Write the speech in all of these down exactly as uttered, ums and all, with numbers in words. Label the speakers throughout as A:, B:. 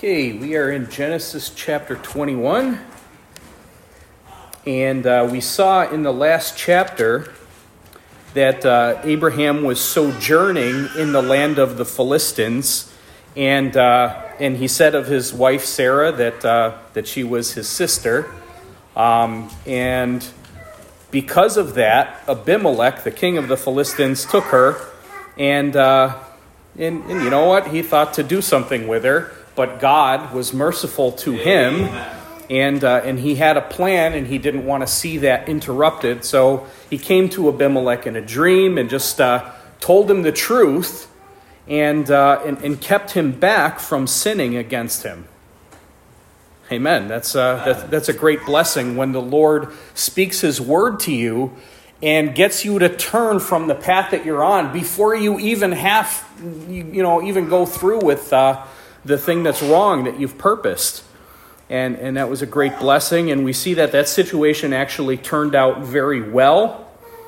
A: Okay, we are in Genesis chapter twenty-one, and uh, we saw in the last chapter that uh, Abraham was sojourning in the land of the Philistines, and uh, and he said of his wife Sarah that uh, that she was his sister, um, and because of that, Abimelech, the king of the Philistines, took her, and uh, and, and you know what? He thought to do something with her. But God was merciful to him, and uh, and he had a plan, and he didn't want to see that interrupted. So he came to Abimelech in a dream and just uh, told him the truth, and, uh, and and kept him back from sinning against him. Amen. That's uh, that's that's a great blessing when the Lord speaks His word to you and gets you to turn from the path that you're on before you even have you, you know even go through with. Uh, the thing that's wrong that you've purposed. And and that was a great blessing. And we see that that situation actually turned out very well.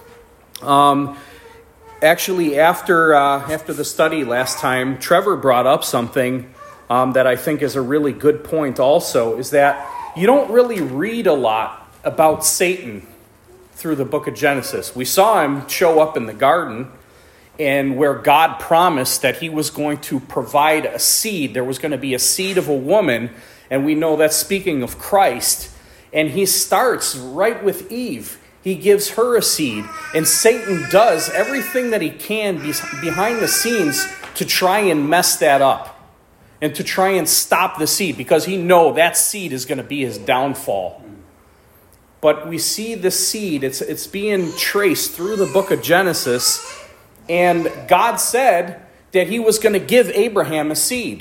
A: Um, actually, after uh, after the study last time, Trevor brought up something um, that I think is a really good point also, is that you don't really read a lot about Satan through the book of Genesis. We saw him show up in the garden, and where God promised that he was going to provide a seed. There was going to be a seed of a woman, and we know that's speaking of Christ. And he starts right with Eve. He gives her a seed, and Satan does everything that he can be behind the scenes to try and mess that up and to try and stop the seed, because he knows that seed is going to be his downfall. But we see the seed, it's, it's being traced through the book of Genesis. And God said that he was going to give Abraham a seed.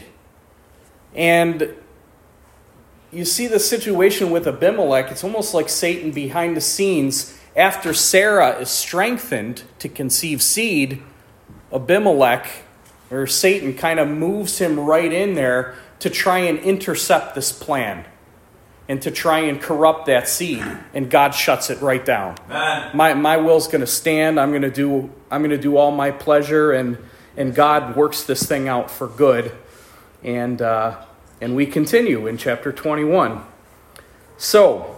A: And you see the situation with Abimelech. It's almost like Satan behind the scenes. After Sarah is strengthened to conceive seed, Abimelech, or Satan, kind of moves him right in there to try and intercept this plan and to try and corrupt that seed, and God shuts it right down. Man. My my will's going to stand. I'm going to do I'm going to do all my pleasure, and and God works this thing out for good. And uh, and we continue in chapter twenty-one. So,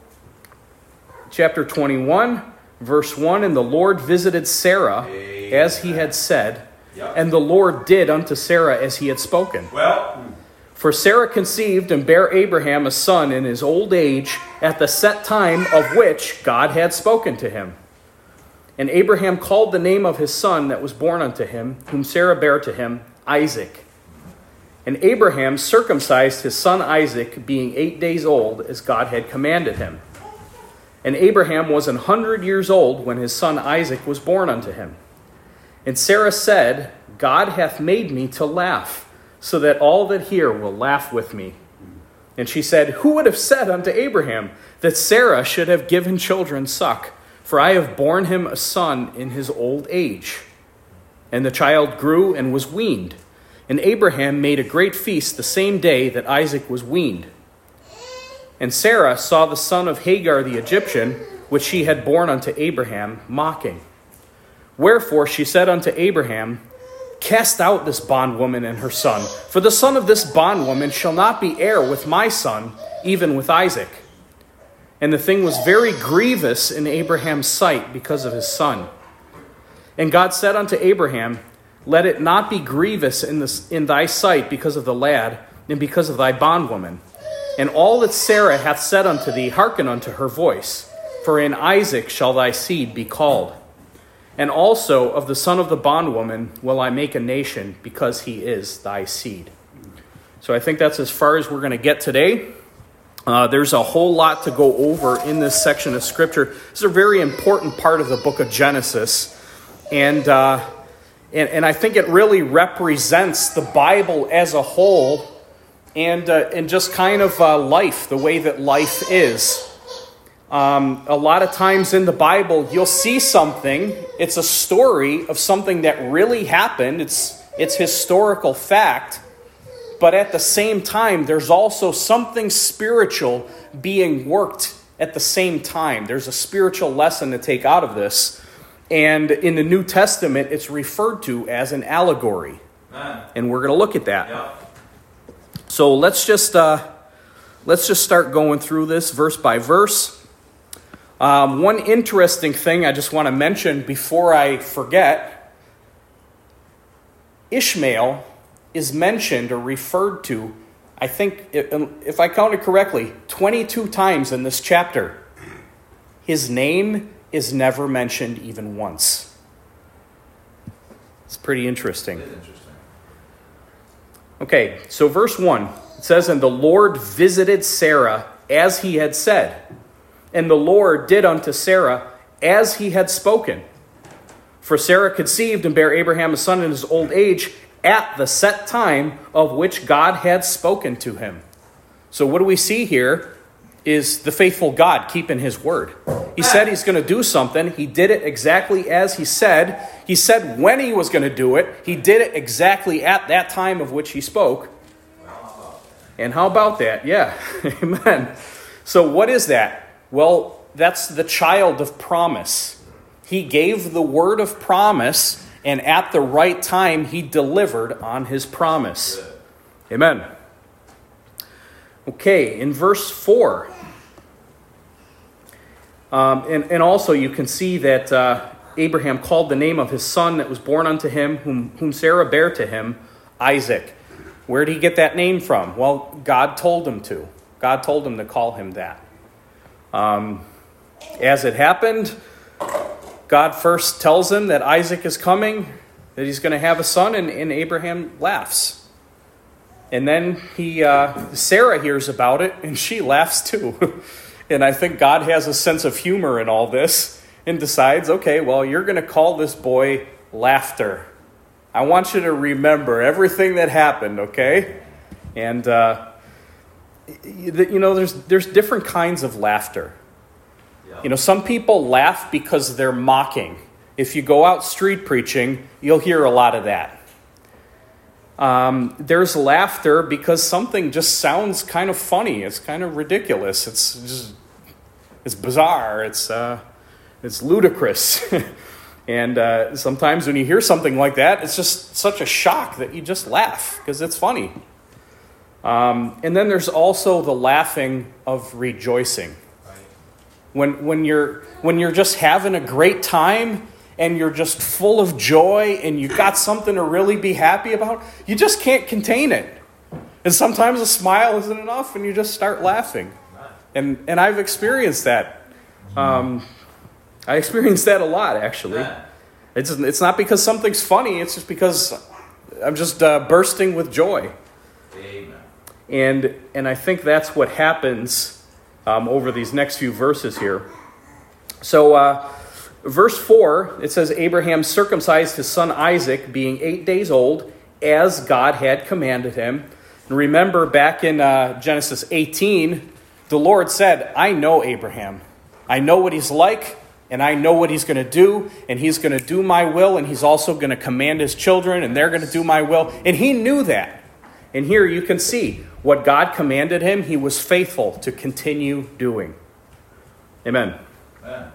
A: chapter twenty-one, verse one, and the Lord visited Sarah as he had said, yep. And the Lord did unto Sarah as he had spoken. Well. For Sarah conceived and bare Abraham a son in his old age at the set time of which God had spoken to him. And Abraham called the name of his son that was born unto him, whom Sarah bare to him, Isaac. And Abraham circumcised his son Isaac, being eight days old, as God had commanded him. And Abraham was an hundred years old when his son Isaac was born unto him. And Sarah said, God hath made me to laugh, so that all that hear will laugh with me. And she said, Who would have said unto Abraham that Sarah should have given children suck? For I have borne him a son in his old age. And the child grew and was weaned. And Abraham made a great feast the same day that Isaac was weaned. And Sarah saw the son of Hagar the Egyptian, which she had borne unto Abraham, mocking. Wherefore she said unto Abraham, Cast out this bondwoman and her son, for the son of this bondwoman shall not be heir with my son, even with Isaac. And the thing was very grievous in Abraham's sight because of his son. And God said unto Abraham, Let it not be grievous in, this, in thy sight because of the lad, and because of thy bondwoman. And all that Sarah hath said unto thee, hearken unto her voice, for in Isaac shall thy seed be called. And also of the son of the bondwoman will I make a nation, because he is thy seed. So I think that's as far as we're going to get today. Uh, there's a whole lot to go over in this section of Scripture. This is a very important part of the book of Genesis. And, uh, and, and I think it really represents the Bible as a whole, and, uh, and just kind of uh, life, the way that life is. Um, a lot of times in the Bible, you'll see something. It's a story of something that really happened. It's it's historical fact. But at the same time, there's also something spiritual being worked at the same time. There's a spiritual lesson to take out of this. And in the New Testament, it's referred to as an allegory. Man. And we're going to look at that. Yeah. So let's just uh, let's just start going through this verse by verse. Um, one interesting thing I just want to mention before I forget, Ishmael is mentioned or referred to, I think, if I counted correctly, twenty-two times in this chapter. His name is never mentioned even once. It's pretty interesting. interesting. Okay, so verse one, it says, "And the Lord visited Sarah as he had said, and the Lord did unto Sarah as he had spoken. For Sarah conceived and bare Abraham a son in his old age at the set time of which God had spoken to him." So what do we see here is the faithful God keeping his word. He said he's going to do something. He did it exactly as he said. He said when he was going to do it. He did it exactly at that time of which he spoke. And how about that? Yeah, amen. So what is that? Well, that's the child of promise. He gave the word of promise, and at the right time, he delivered on his promise. Amen. Okay, in verse four, um, and, and also you can see that uh, Abraham called the name of his son that was born unto him, whom, whom Sarah bare to him, Isaac. Where did he get that name from? Well, God told him to. God told him to call him that. Um, as it happened, God first tells him that Isaac is coming, that he's going to have a son, and, and Abraham laughs. And then he, uh, Sarah hears about it, and she laughs too. And I think God has a sense of humor in all this and decides, okay, well, you're going to call this boy Laughter. I want you to remember everything that happened, okay? And, uh, you know, there's there's different kinds of laughter. Yeah. You know, some people laugh because they're mocking. If you go out street preaching, you'll hear a lot of that. Um, there's laughter because something just sounds kind of funny. It's kind of ridiculous. It's just, it's bizarre. It's uh, it's ludicrous. And uh, sometimes when you hear something like that, it's just such a shock that you just laugh because it's funny. Um, and then there's also the laughing of rejoicing. Right. When when you're when you're just having a great time and you're just full of joy and you got something to really be happy about, you just can't contain it. And sometimes a smile isn't enough and you just start laughing. And and I've experienced that. Um, I experienced that a lot, actually. It's it's not because something's funny. It's just because I'm just uh, bursting with joy. Amen. And and I think that's what happens um, over these next few verses here. So uh, verse four, it says, Abraham circumcised his son Isaac, being eight days old, as God had commanded him. And remember, back in uh, Genesis eighteen, the Lord said, I know Abraham. I know what he's like, and I know what he's going to do, and he's going to do my will, and he's also going to command his children, and they're going to do my will. And he knew that. And here you can see what God commanded him, he was faithful to continue doing. Amen. Amen.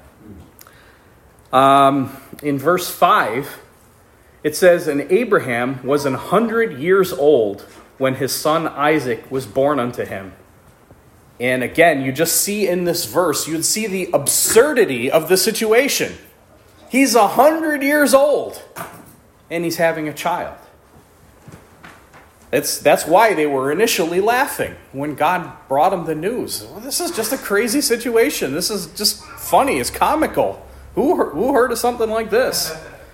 A: Um, in verse five, it says, And Abraham was an hundred years old when his son Isaac was born unto him. And again, you just see in this verse, you'd see the absurdity of the situation. He's a hundred years old, and he's having a child. That's, that's why they were initially laughing when God brought them the news. Well, this is just a crazy situation. This is just funny. It's comical. Who, who heard of something like this?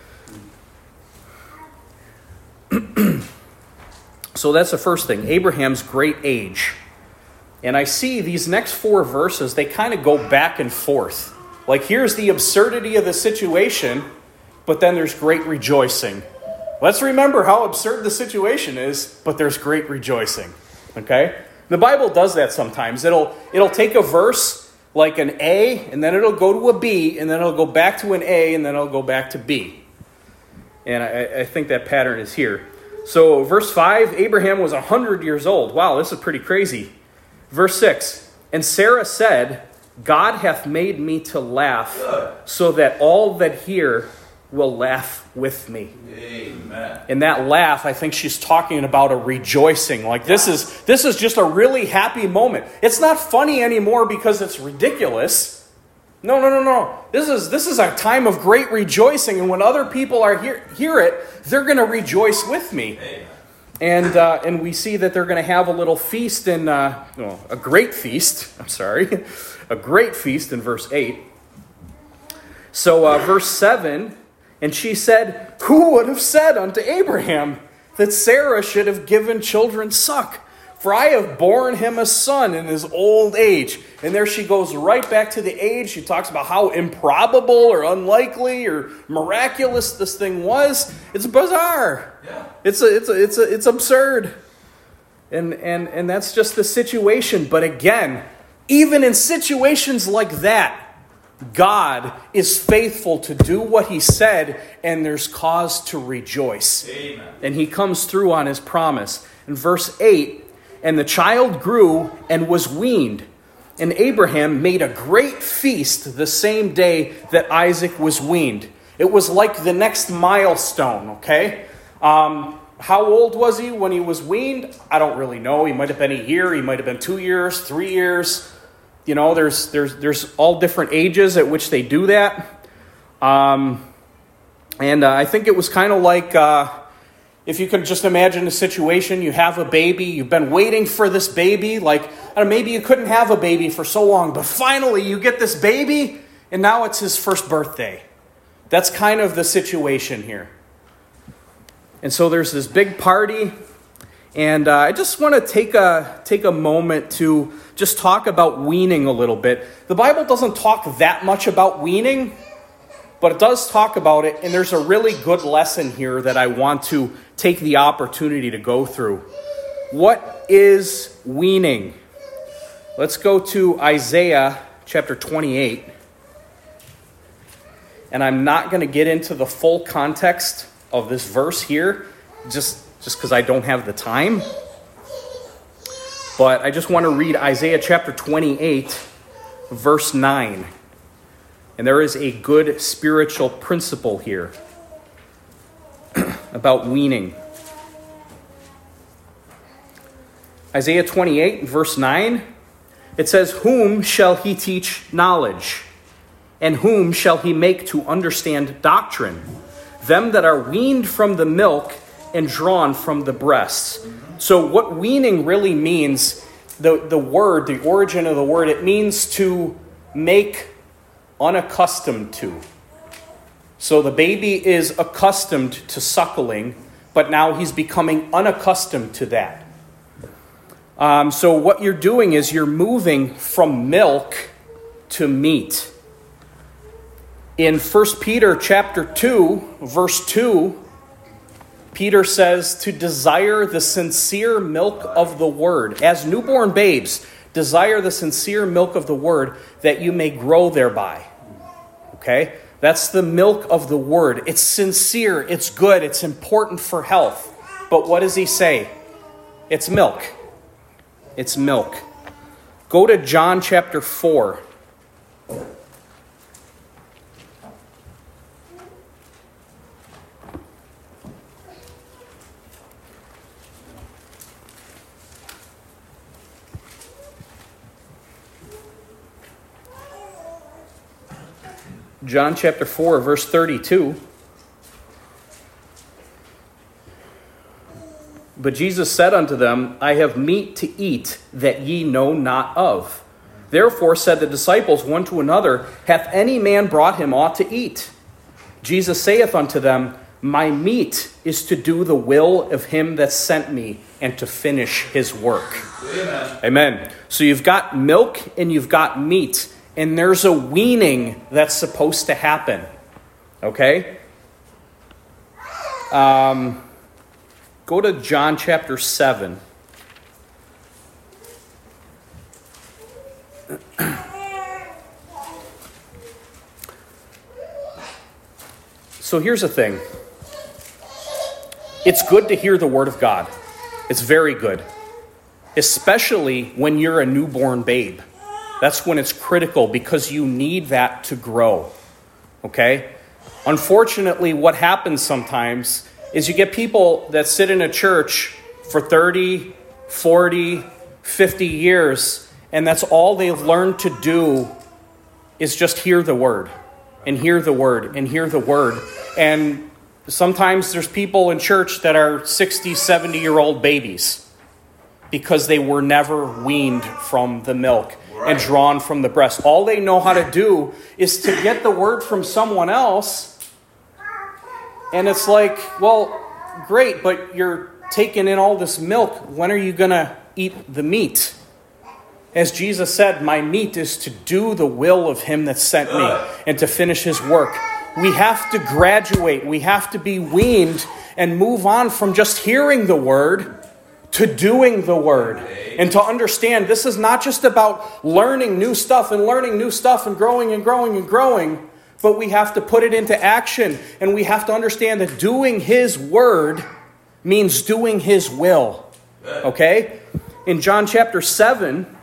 A: So that's the first thing, Abraham's great age. And I see these next four verses, they kind of go back and forth. Like, here's the absurdity of the situation, but then there's great rejoicing. Let's remember how absurd the situation is, but there's great rejoicing. Okay? The Bible does that sometimes. It'll it'll take a verse like an A, and then it'll go to a B, and then it'll go back to an A, and then it'll go back to B. And I, I think that pattern is here. So verse five, Abraham was one hundred years old. Wow, this is pretty crazy. Verse six, And Sarah said, God hath made me to laugh, so that all that hear will laugh with me.
B: Amen.
A: In that laugh, I think she's talking about a rejoicing. Like this is this is just a really happy moment. It's not funny anymore because it's ridiculous. No, no, no, no. This is this is a time of great rejoicing, and when other people are hear, hear it, they're going to rejoice with me.
B: Amen.
A: And uh, and we see that they're going to have a little feast in, uh, well, a great feast, I'm sorry, a great feast in verse eight. So uh, verse seven, and she said, who would have said unto Abraham that Sarah should have given children suck? For I have borne him a son in his old age. And there she goes right back to the age. She talks about how improbable or unlikely or miraculous this thing was. It's bizarre.
B: Yeah.
A: It's a, it's a, it's a, it's absurd. And and and that's just the situation. But again, even in situations like that, God is faithful to do what he said, and there's cause to rejoice.
B: Amen.
A: And he comes through on his promise. In verse eight, and the child grew and was weaned, and Abraham made a great feast the same day that Isaac was weaned. It was like the next milestone, okay? Um, how old was he when he was weaned? I don't really know. He might have been a year. He might have been two years, three years. You know, there's there's there's all different ages at which they do that. Um, and uh, I think it was kind of like... Uh, If you could just imagine a situation, you have a baby, you've been waiting for this baby, like, I don't know, maybe you couldn't have a baby for so long, but finally you get this baby, and now it's his first birthday. That's kind of the situation here. And so there's this big party, and uh, I just want to take a, take a moment to just talk about weaning a little bit. The Bible doesn't talk that much about weaning, but it does talk about it, and there's a really good lesson here that I want to take the opportunity to go through. What is weaning? Let's go to Isaiah chapter twenty-eight. And I'm not going to get into the full context of this verse here, just, just because I don't have the time. But I just want to read Isaiah chapter twenty-eight, verse nine. And there is a good spiritual principle here about weaning. Isaiah twenty-eight, verse nine, it says, whom shall he teach knowledge? And whom shall he make to understand doctrine? Them that are weaned from the milk and drawn from the breasts. So what weaning really means, the, the word, the origin of the word, it means to make unaccustomed to. So the baby is accustomed to suckling, but now he's becoming unaccustomed to that. Um, so what you're doing is you're moving from milk to meat. In First Peter chapter two, verse two, Peter says to desire the sincere milk of the word. As newborn babes, desire the sincere milk of the word that you may grow thereby. Okay? That's the milk of the word. It's sincere, it's good, it's important for health. But what does he say? It's milk. It's milk. Go to John chapter four. John chapter four, verse thirty-two. But Jesus said unto them, I have meat to eat that ye know not of. Therefore said the disciples one to another, hath any man brought him aught to eat? Jesus saith unto them, my meat is to do the will of him that sent me, and to finish his work.
B: Amen.
A: Amen. So you've got milk and you've got meat. And there's a weaning that's supposed to happen. Okay? Um, go to John chapter seven. So here's the thing. It's good to hear the word of God. It's very good. Especially when you're a newborn babe. That's when it's critical because you need that to grow. Okay? Unfortunately, what happens sometimes is you get people that sit in a church for thirty, forty, fifty years, and that's all they've learned to do is just hear the word and hear the word and hear the word. And sometimes there's people in church that are sixty, seventy-year-old babies because they were never weaned from the milk and drawn from the breast. All they know how to do is to get the word from someone else. And it's like, well, great, but you're taking in all this milk. When are you going to eat the meat? As Jesus said, my meat is to do the will of him that sent me and to finish his work. We have to graduate. We have to be weaned and move on from just hearing the word to doing the word. And to understand this is not just about learning new stuff and learning new stuff and growing and growing and growing, but we have to put it into action. And we have to understand that doing his word means doing his will. Okay? In John chapter seven,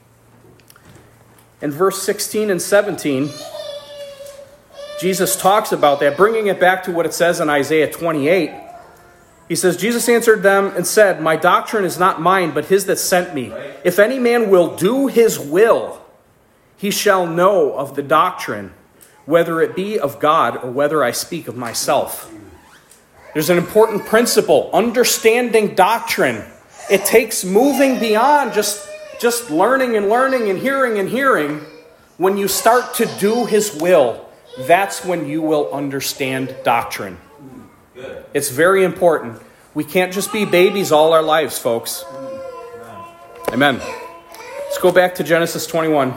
A: in verse sixteen and seventeen, Jesus talks about that, bringing it back to what it says in Isaiah twenty-eight. He says, Jesus answered them and said, my doctrine is not mine, but his that sent me. If any man will do his will, he shall know of the doctrine, whether it be of God or whether I speak of myself. There's an important principle, understanding doctrine. It takes moving beyond just, just learning and learning and hearing and hearing. When you start to do his will, that's when you will understand doctrine. It's very important. We can't just be babies all our lives, folks. Amen. Let's go back to Genesis twenty-one.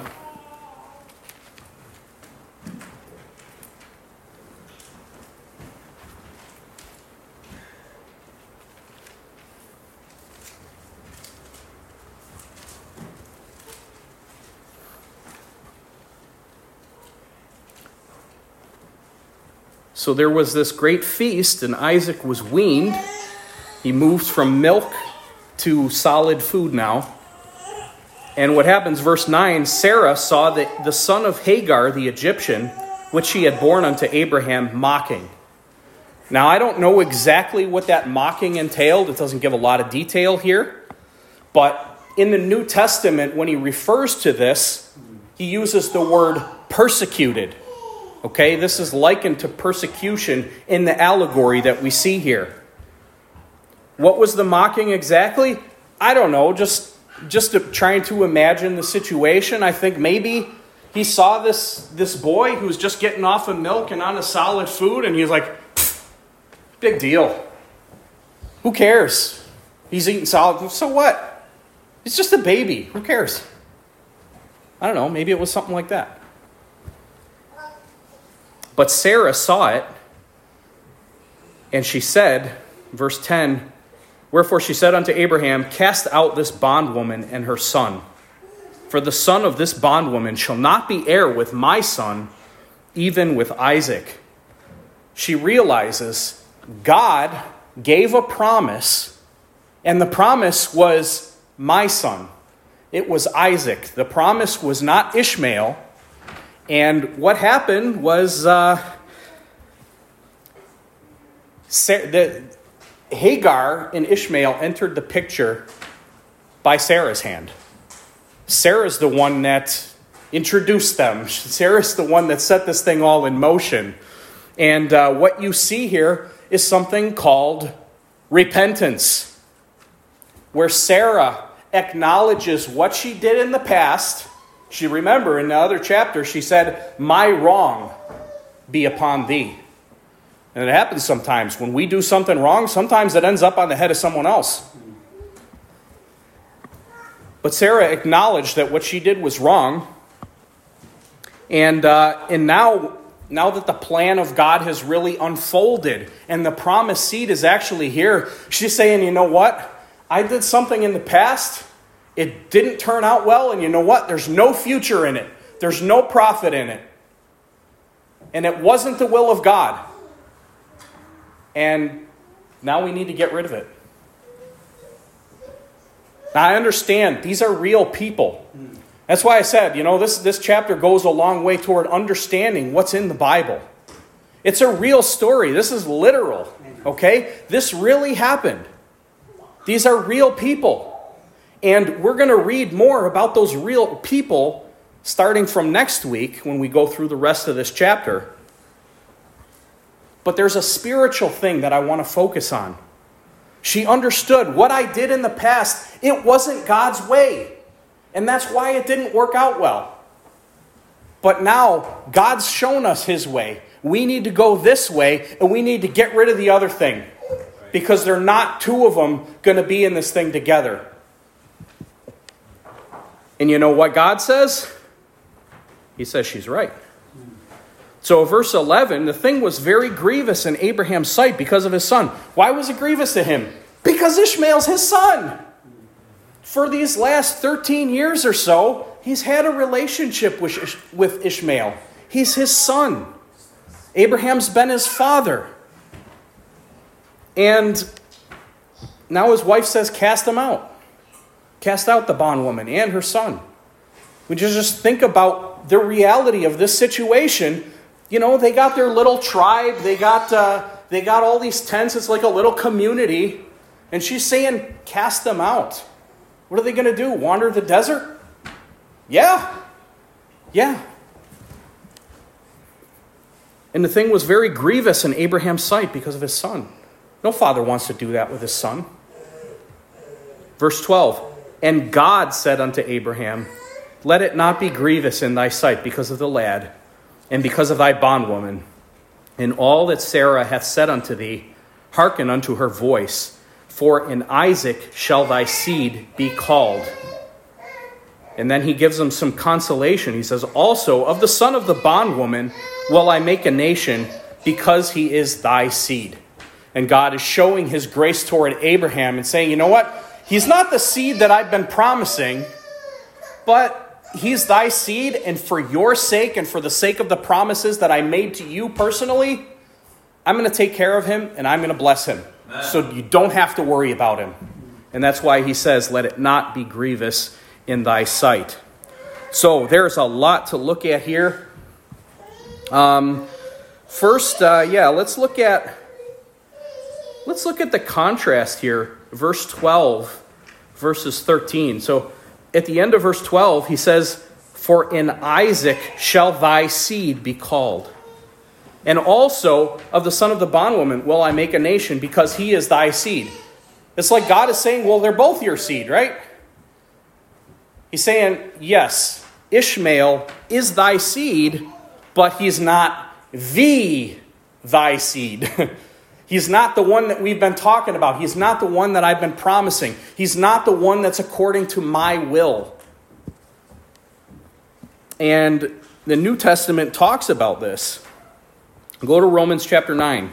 A: So there was this great feast, and Isaac was weaned. He moved from milk to solid food now. And what happens, verse nine, Sarah saw that the son of Hagar, the Egyptian, which she had borne unto Abraham, mocking. Now, I don't know exactly what that mocking entailed. It doesn't give a lot of detail here. But in the New Testament, when he refers to this, he uses the word persecuted. Okay, this is likened to persecution in the allegory that we see here. What was the mocking exactly? I don't know, just, just to, trying to imagine the situation. I think maybe he saw this, this boy who's just getting off of milk and on a solid food, and he's like, big deal. Who cares? He's eating solid. So what? He's just a baby. Who cares? I don't know, maybe it was something like that. But Sarah saw it, and she said, verse ten, wherefore she said unto Abraham, cast out this bondwoman and her son. For the son of this bondwoman shall not be heir with my son, even with Isaac. She realizes God gave a promise, and the promise was my son. It was Isaac. The promise was not Ishmael. And what happened was uh, Sarah, the, Hagar and Ishmael entered the picture by Sarah's hand. Sarah's the one that introduced them. Sarah's the one that set this thing all in motion. And uh, what you see here is something called repentance, where Sarah acknowledges what she did in the past. She, remember, in the other chapter, she said, my wrong be upon thee. And it happens sometimes. When we do something wrong, sometimes it ends up on the head of someone else. But Sarah acknowledged that what she did was wrong. And uh, and now, now that the plan of God has really unfolded and the promised seed is actually here, she's saying, you know what? I did something in the past. It didn't turn out well, and you know what? There's no future in it. There's no profit in it. And it wasn't the will of God. And now we need to get rid of it. Now, I understand these are real people. That's why I said, you know, this, this chapter goes a long way toward understanding what's in the Bible. It's a real story. This is literal, okay? This really happened. These are real people. And we're going to read more about those real people starting from next week when we go through the rest of this chapter. But there's a spiritual thing that I want to focus on. She understood what I did in the past, it wasn't God's way. And that's why it didn't work out well. But now, God's shown us his way. We need to go this way, and we need to get rid of the other thing. Because they're not two of them going to be in this thing together. And you know what God says? He says she's right. So verse eleven, the thing was very grievous in Abraham's sight because of his son. Why was it grievous to him? Because Ishmael's his son. For these last thirteen years or so, he's had a relationship with, Ish- with Ishmael. He's his son. Abraham's been his father. And now his wife says, cast him out. Cast out the bondwoman and her son. We just, just think about the reality of this situation. You know, they got their little tribe. They got uh, they got all these tents. It's like a little community. And she's saying, cast them out. What are they going to do? Wander the desert? Yeah. Yeah. And the thing was very grievous in Abraham's sight because of his son. No father wants to do that with his son. Verse twelve. And God said unto Abraham, let it not be grievous in thy sight because of the lad, and because of thy bondwoman. In all that Sarah hath said unto thee, hearken unto her voice. For in Isaac shall thy seed be called. And then he gives them some consolation. He says, also of the son of the bondwoman will I make a nation, because he is thy seed. And God is showing his grace toward Abraham and saying, you know what? He's not the seed that I've been promising, but he's thy seed, and for your sake and for the sake of the promises that I made to you personally, I'm going to take care of him and I'm going to bless him. Amen. So you don't have to worry about him. And that's why he says, let it not be grievous in thy sight. So there's a lot to look at here. Um, first, uh, yeah, let's look at let's look at the contrast here. Verse twelve, verses thirteen. So at the end of verse twelve, he says, for in Isaac shall thy seed be called. And also of the son of the bondwoman will I make a nation, because he is thy seed. It's like God is saying, well, they're both your seed, right? He's saying, yes, Ishmael is thy seed, but he's not the thy seed. He's not the one that we've been talking about. He's not the one that I've been promising. He's not the one that's according to my will. And the New Testament talks about this. Go to Romans chapter nine.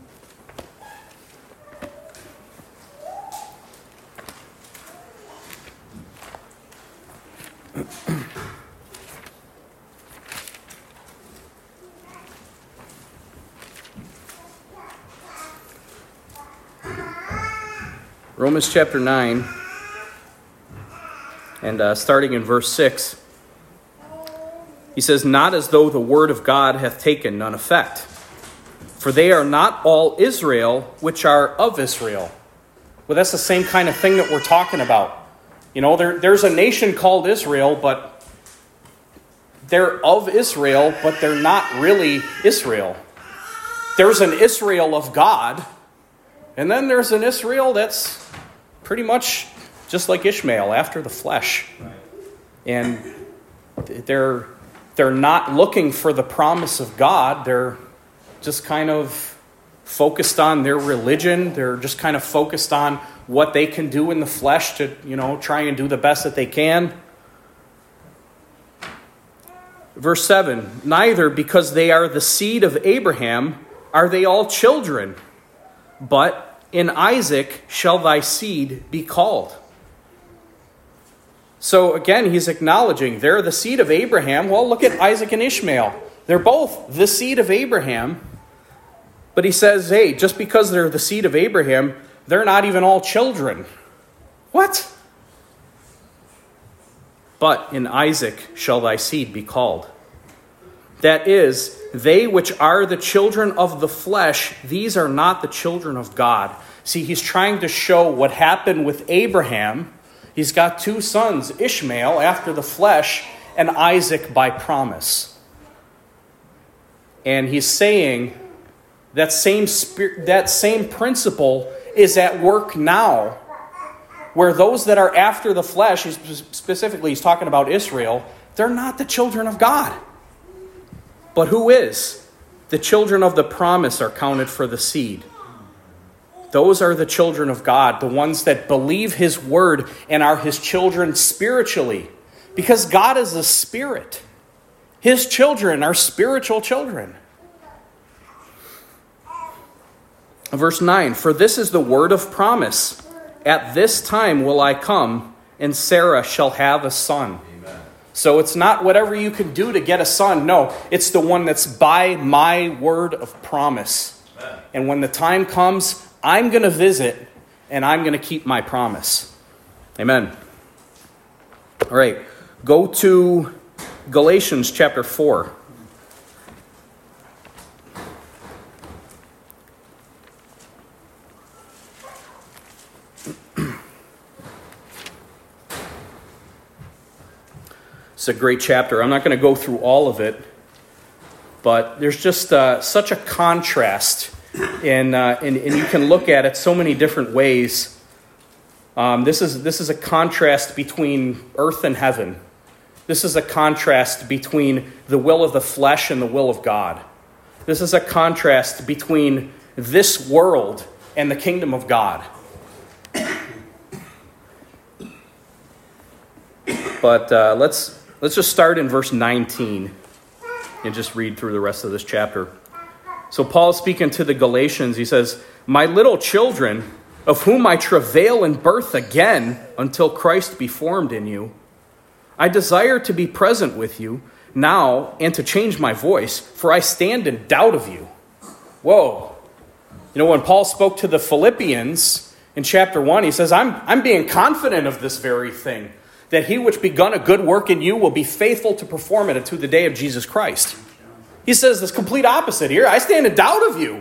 A: Romans chapter nine, and uh, starting in verse six, he says, not as though the word of God hath taken none effect. For they are not all Israel which are of Israel. Well, that's the same kind of thing that we're talking about. You know, there, there's a nation called Israel, but they're of Israel, but they're not really Israel. There's an Israel of God, and then there's an Israel that's pretty much just like Ishmael, after the flesh. Right. And they're they're not looking for the promise of God. They're just kind of focused on their religion. They're just kind of focused on what they can do in the flesh to, you know, try and do the best that they can. Verse seven, neither because they are the seed of Abraham are they all children, but in Isaac shall thy seed be called. So again, he's acknowledging they're the seed of Abraham. Well, look at Isaac and Ishmael. They're both the seed of Abraham. But he says, hey, just because they're the seed of Abraham, they're not even all children. What? But in Isaac shall thy seed be called. That is, they which are the children of the flesh, these are not the children of God. See, he's trying to show what happened with Abraham. He's got two sons, Ishmael after the flesh, and Isaac by promise. And he's saying that same spirit, that same principle is at work now, where those that are after the flesh, specifically he's talking about Israel, they're not the children of God. But who is? The children of the promise are counted for the seed. Those are the children of God, the ones that believe his word and are his children spiritually. Because God is a spirit. His children are spiritual children. Verse nine, for this is the word of promise. At this time will I come, and Sarah shall have a son. Amen. So it's not whatever you can do to get a son. No, it's the one that's by my word of promise. Amen. And when the time comes, I'm going to visit, and I'm going to keep my promise. Amen. All right, go to Galatians chapter four. It's a great chapter. I'm not going to go through all of it, but there's just uh, such a contrast, and, uh, and and you can look at it so many different ways. Um, this is this is a contrast between earth and heaven. This is a contrast between the will of the flesh and the will of God. This is a contrast between this world and the kingdom of God. But uh, let's let's just start in verse nineteen and just read through the rest of this chapter. So Paul, speaking to the Galatians, he says, "My little children, of whom I travail in birth again until Christ be formed in you, I desire to be present with you now and to change my voice, for I stand in doubt of you." Whoa. You know, when Paul spoke to the Philippians in chapter one, he says, I'm, I'm being confident of this very thing, that he which begun a good work in you will be faithful to perform it unto the day of Jesus Christ. He says this complete opposite here. I stand in doubt of you.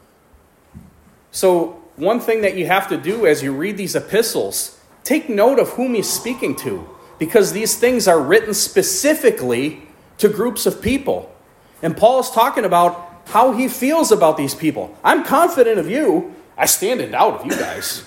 A: So one thing that you have to do as you read these epistles, take note of whom he's speaking to, because these things are written specifically to groups of people. And Paul is talking about how he feels about these people. I'm confident of you. I stand in doubt of you guys.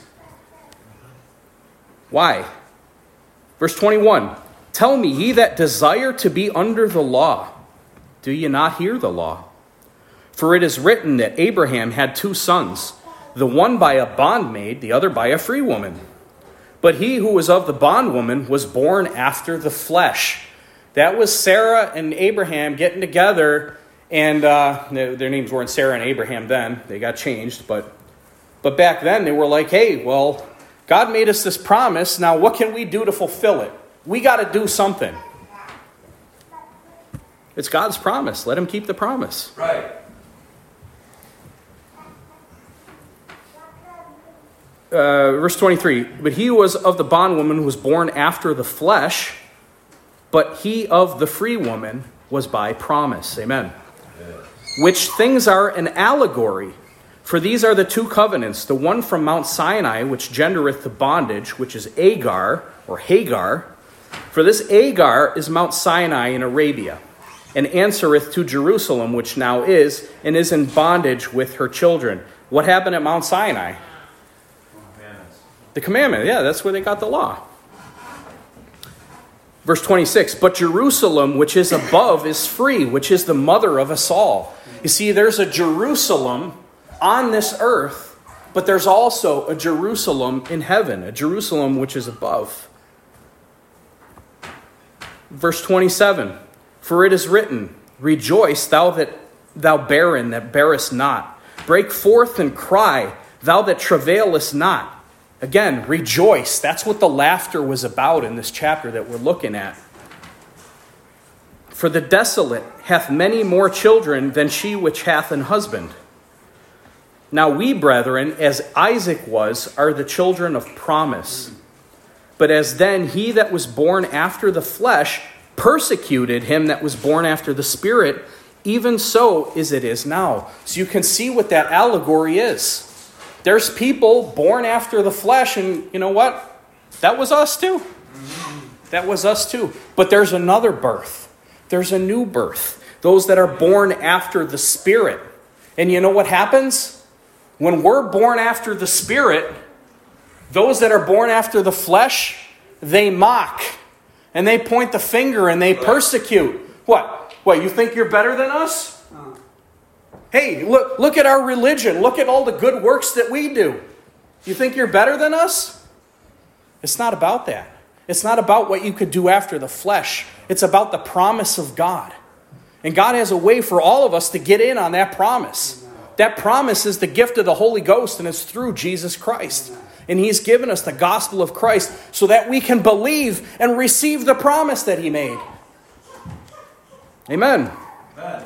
A: Why? Verse twenty-one, tell me, ye that desire to be under the law, do ye not hear the law? For it is written that Abraham had two sons, the one by a bondmaid, the other by a free woman. But he who was of the bondwoman was born after the flesh. That was Sarah and Abraham getting together, and uh, their names weren't Sarah and Abraham then. They got changed, but but back then they were like, hey, well, God made us this promise. Now, what can we do to fulfill it? We got to do something. It's God's promise. Let him keep the promise.
B: Right.
A: Uh, verse twenty-three, but he who was of the bondwoman was born after the flesh, but he of the free woman was by promise. Amen. Yes. Which things are an allegory. For these are the two covenants, the one from Mount Sinai, which gendereth the bondage, which is Agar, or Hagar. For this Agar is Mount Sinai in Arabia, and answereth to Jerusalem, which now is, and is in bondage with her children. What happened at Mount Sinai? Commandments. The commandment, yeah, that's where they got the law. Verse twenty-six, but Jerusalem, which is above, is free, which is the mother of us all. You see, there's a Jerusalem on this earth, but there's also a Jerusalem in heaven, a Jerusalem which is above. Verse twenty-seven, for it is written, rejoice, thou that thou barren that bearest not. Break forth and cry, thou that travailest not. Again, rejoice. That's what the laughter was about in this chapter that we're looking at. For the desolate hath many more children than she which hath an husband. Now we, brethren, as Isaac was, are the children of promise. But as then he that was born after the flesh persecuted him that was born after the Spirit, even so as it is now. So you can see what that allegory is. There's people born after the flesh, and you know what? That was us too. That was us too. But there's another birth. There's a new birth. Those that are born after the Spirit. And you know what happens? When we're born after the Spirit, those that are born after the flesh, they mock. And they point the finger and they persecute. What? What, you think you're better than us? Hey, look, look at our religion. Look at all the good works that we do. You think you're better than us? It's not about that. It's not about what you could do after the flesh. It's about the promise of God. And God has a way for all of us to get in on that promise. That promise is the gift of the Holy Ghost, and it's through Jesus Christ. And He's given us the gospel of Christ so that we can believe and receive the promise that He made. Amen.
B: Amen.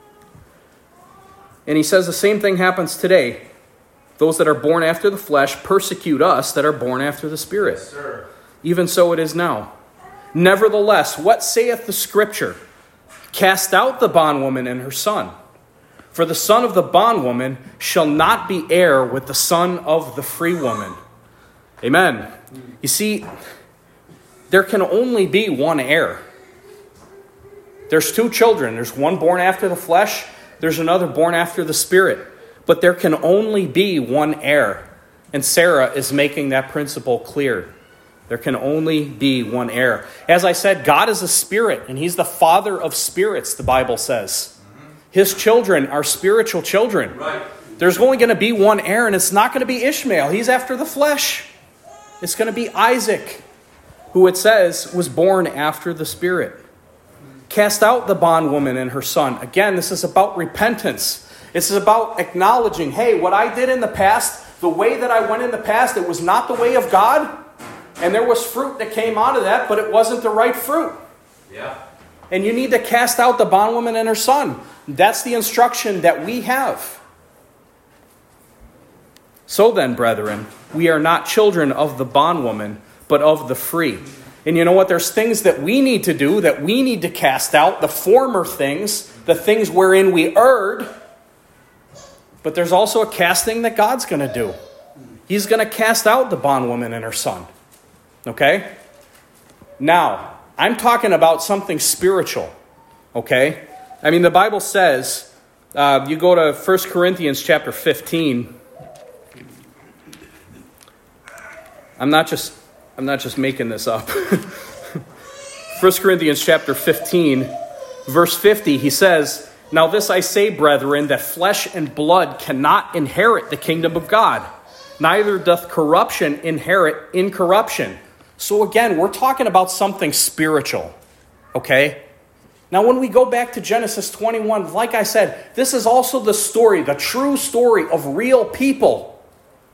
A: And He says the same thing happens today. Those that are born after the flesh persecute us that are born after the Spirit.
B: Yes, sir.
A: Even so it is now. Nevertheless, what saith the Scripture? Cast out the bondwoman and her son. For the son of the bondwoman shall not be heir with the son of the free woman. Amen. You see, there can only be one heir. There's two children. There's one born after the flesh. There's another born after the Spirit. But there can only be one heir. And Sarah is making that principle clear. There can only be one heir. As I said, God is a spirit, and He's the father of spirits, the Bible says. His children are spiritual children.
B: Right.
A: There's only going to be one heir, and it's not going to be Ishmael. He's after the flesh. It's going to be Isaac, who it says was born after the Spirit. Cast out the bondwoman and her son. Again, this is about repentance. This is about acknowledging, hey, what I did in the past, the way that I went in the past, it was not the way of God. And there was fruit that came out of that, but it wasn't the right fruit.
B: Yeah.
A: And you need to cast out the bondwoman and her son. That's the instruction that we have. So then, brethren, we are not children of the bondwoman, but of the free. And you know what? There's things that we need to do, that we need to cast out, the former things, the things wherein we erred. But there's also a casting that God's going to do. He's going to cast out the bondwoman and her son. Okay? Now, I'm talking about something spiritual. Okay? I mean, the Bible says, uh, you go to First Corinthians chapter fifteen. I'm not just, I'm not just making this up. First Corinthians chapter fifteen, verse fifty, he says, "Now this I say, brethren, that flesh and blood cannot inherit the kingdom of God, neither doth corruption inherit incorruption." So again, we're talking about something spiritual, okay? Now when we go back to Genesis twenty-one, like I said, this is also the story, the true story of real people.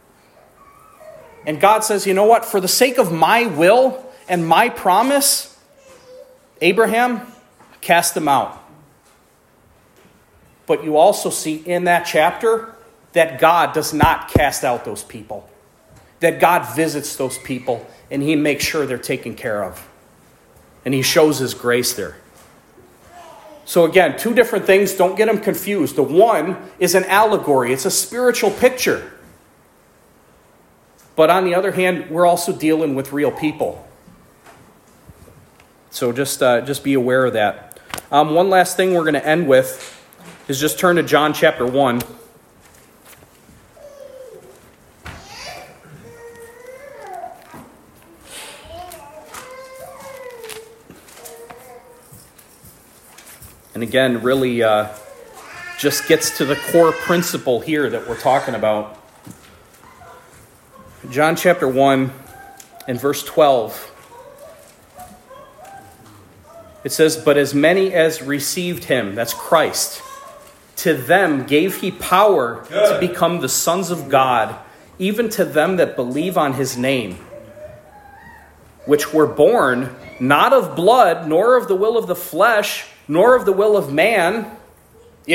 A: And God says, you know what? For the sake of my will and my promise, Abraham, cast them out. But you also see in that chapter that God does not cast out those people. That God visits those people and He makes sure they're taken care of. And He shows His grace there. So again, two different things. Don't get them confused. The one is an allegory. It's a spiritual picture. But on the other hand, we're also dealing with real people. So just, uh, just be aware of that. Um, one last thing we're going to end with is just turn to John chapter one. And again, really uh, just gets to the core principle here that we're talking about. John chapter one and verse twelve. It says, "But as many as received Him," that's Christ, "to them gave He power Good. to become the sons of God, even to them that believe on His name, which were born not of blood, nor of the will of the flesh, nor of the will of man,"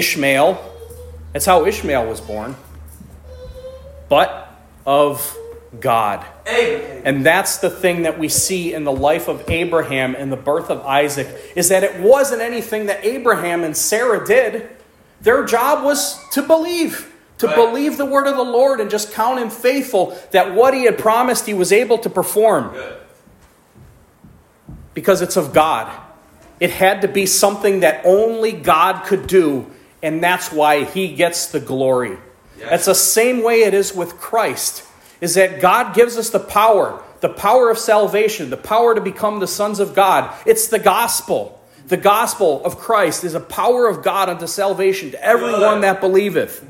A: Ishmael. That's how Ishmael was born. "But of God.
B: Amen.
A: And that's the thing that we see in the life of Abraham and the birth of Isaac, is that it wasn't anything that Abraham and Sarah did. Their job was to believe, to
B: Right.
A: believe the word of the Lord and just count him faithful that what he had promised he was able to perform.
B: Good.
A: Because it's of God. It had to be something that only God could do, and that's why he gets the glory.
B: Yes.
A: That's the same way it is with Christ, is that God gives us the power, the power of salvation, the power to become the sons of God. It's the gospel. The gospel of Christ is a power of God unto salvation to everyone that believeth.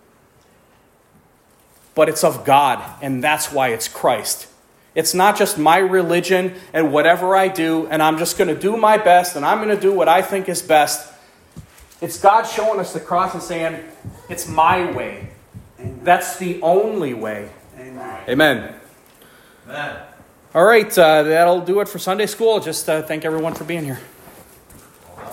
A: But it's of God, and that's why it's Christ. It's not just my religion and whatever I do, and I'm just going to do my best, and I'm going to do what I think is best. It's God showing us the cross and saying, it's my way.
C: Amen.
A: That's the only way.
C: Amen.
A: Amen.
B: Amen.
A: All right, uh, that'll do it for Sunday school. Just uh, thank everyone for being here.